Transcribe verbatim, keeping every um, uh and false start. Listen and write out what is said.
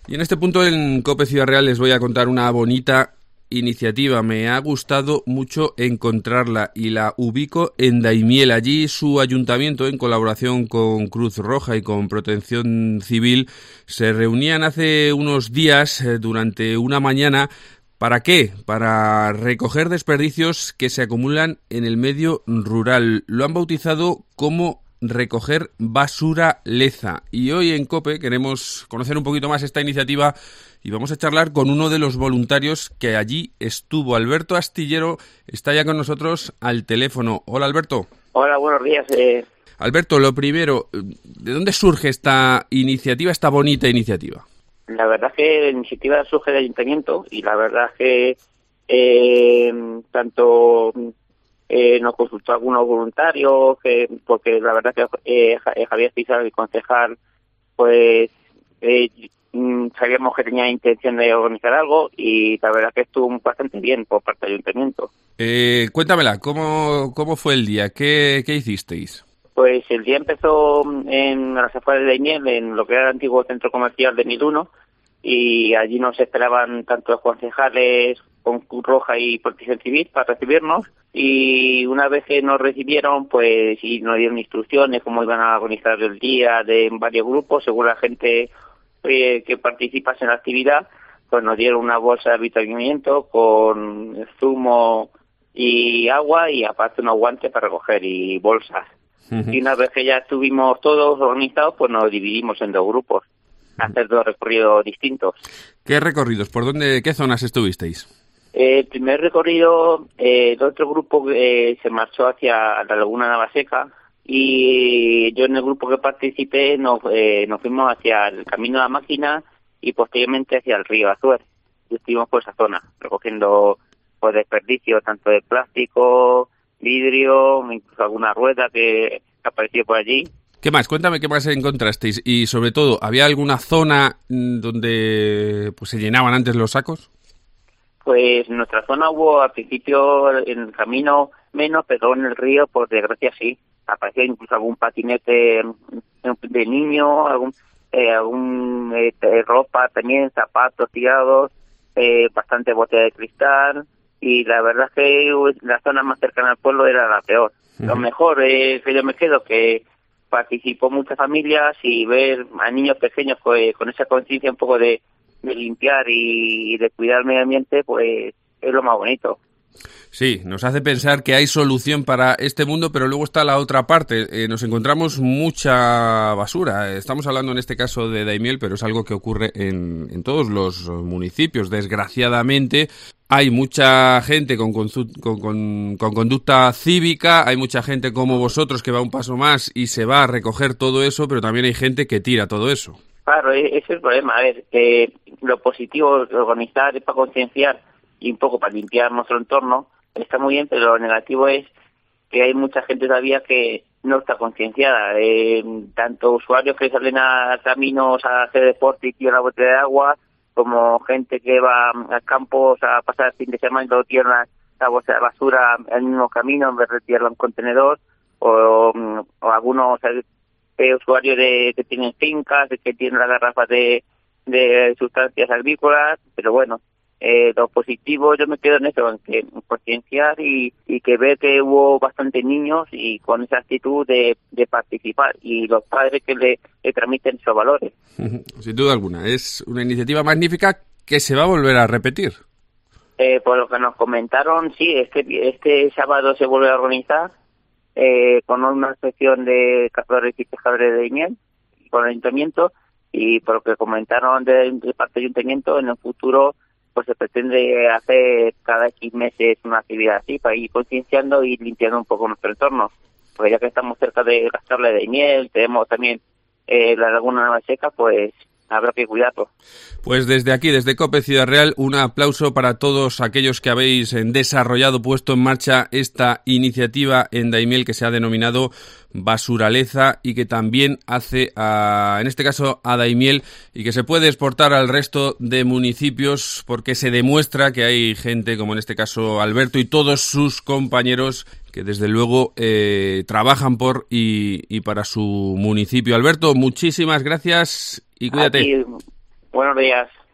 Y en este punto en COPE Ciudad Real les voy a contar una bonita iniciativa. Me ha gustado mucho encontrarla y la ubico en Daimiel. Allí su ayuntamiento, en colaboración con Cruz Roja y con Protección Civil, se reunían hace unos días eh, durante una mañana. ¿Para qué? Para recoger desperdicios que se acumulan en el medio rural. Lo han bautizado como recoger basura leza. Y hoy en COPE queremos conocer un poquito más esta iniciativa y vamos a charlar con uno de los voluntarios que allí estuvo. Alberto Astillero está ya con nosotros al teléfono. Hola, Alberto. Hola, buenos días. Eh... Alberto, lo primero, ¿de dónde surge esta iniciativa, esta bonita iniciativa? La verdad es que la iniciativa surge del ayuntamiento y la verdad es que eh, tanto eh, nos consultó algunos voluntarios, que, porque la verdad es que eh, Javier Pizarro, el concejal, pues eh, sabíamos que tenía intención de organizar algo y la verdad es que estuvo bastante bien por parte del ayuntamiento. Eh, cuéntamela, ¿cómo, cómo fue el día? ¿Qué, qué hicisteis? Pues el día empezó en las afueras de Daimiel, en lo que era el antiguo centro comercial de Mil uno, y allí nos esperaban tanto los concejales con Cruz Roja y Protección Civil para recibirnos, y una vez que nos recibieron, pues y nos dieron instrucciones cómo iban a organizar el día de varios grupos, según la gente eh, que participase en la actividad, pues nos dieron una bolsa de avituallamiento con zumo y agua y aparte unos guantes para recoger y bolsas. Uh-huh. Y una vez que ya estuvimos todos organizados, pues nos dividimos en dos grupos, a hacer dos recorridos distintos. ¿Qué recorridos? ¿Por dónde, qué zonas estuvisteis? Eh, el primer recorrido, eh, el otro grupo eh, se marchó hacia la Laguna Navaseca y yo en el grupo que participé nos, eh, nos fuimos hacia el Camino de la Máquina y posteriormente hacia el río Azuer. Y estuvimos por esa zona, recogiendo pues desperdicios tanto de plástico, vidrio, incluso alguna rueda que apareció por allí. ¿Qué más? Cuéntame qué más encontrasteis y sobre todo, ¿había alguna zona donde pues se llenaban antes los sacos? Pues en nuestra zona hubo al principio en el camino menos, pero en el río por desgracia sí. Apareció incluso algún patinete de niño, algún, eh, algún eh, ropa también, zapatos tirados, eh, bastante botella de cristal. Y la verdad es que la zona más cercana al pueblo era la peor. Uh-huh. Lo mejor es que yo me quedo que participó muchas familias y ver a niños pequeños con, con esa conciencia un poco de, de limpiar y de cuidar el medio ambiente, pues es lo más bonito. Sí, nos hace pensar que hay solución para este mundo, pero luego está la otra parte. Eh, nos encontramos mucha basura. Estamos hablando en este caso de Daimiel, pero es algo que ocurre en, en todos los municipios. Desgraciadamente, hay mucha gente con, con, con, con conducta cívica, hay mucha gente como vosotros que va un paso más y se va a recoger todo eso, pero también hay gente que tira todo eso. Claro, ese es el problema. A ver, eh, lo positivo es organizar, es para concienciar y un poco para limpiar nuestro entorno. Está muy bien, pero lo negativo es que hay mucha gente todavía que no está concienciada. Eh, tanto usuarios que salen a caminos a hacer deporte y tiran la botella de agua, como gente que va a campos a pasar el fin de semana y luego tiran la, la bolsa de basura en el mismo camino en vez de tirarla en un contenedor, o, o algunos eh, usuarios de, que tienen fincas, que tienen las garrafas de, de sustancias agrícolas, pero bueno. Eh, lo positivo yo me quedo en eso, en que concienciar y, y que ver que hubo bastantes niños y con esa actitud de, de participar y los padres que le, le transmiten esos valores. Sin duda alguna, es una iniciativa magnífica que se va a volver a repetir. Eh, por lo que nos comentaron, sí, este, este sábado se vuelve a organizar eh, con una sección de cazadores y pescadores de Daimiel con el ayuntamiento, y por lo que comentaron de, de parte del ayuntamiento, en el futuro pues se pretende hacer cada X meses una actividad así para ir concienciando y limpiando un poco nuestro entorno. Porque ya que estamos cerca de Gastarle de Daimiel, tenemos también eh, la Laguna Navaseca, pues habrá que cuidarlo. Pues desde aquí, desde COPE Ciudad Real, un aplauso para todos aquellos que habéis desarrollado, puesto en marcha esta iniciativa en Daimiel que se ha denominado Basuraleza y que también hace, a, en este caso, a Daimiel, y que se puede exportar al resto de municipios porque se demuestra que hay gente, como en este caso Alberto y todos sus compañeros, que desde luego eh, trabajan por y, y para su municipio. Alberto, muchísimas gracias y cuídate. Aquí, Buenos días.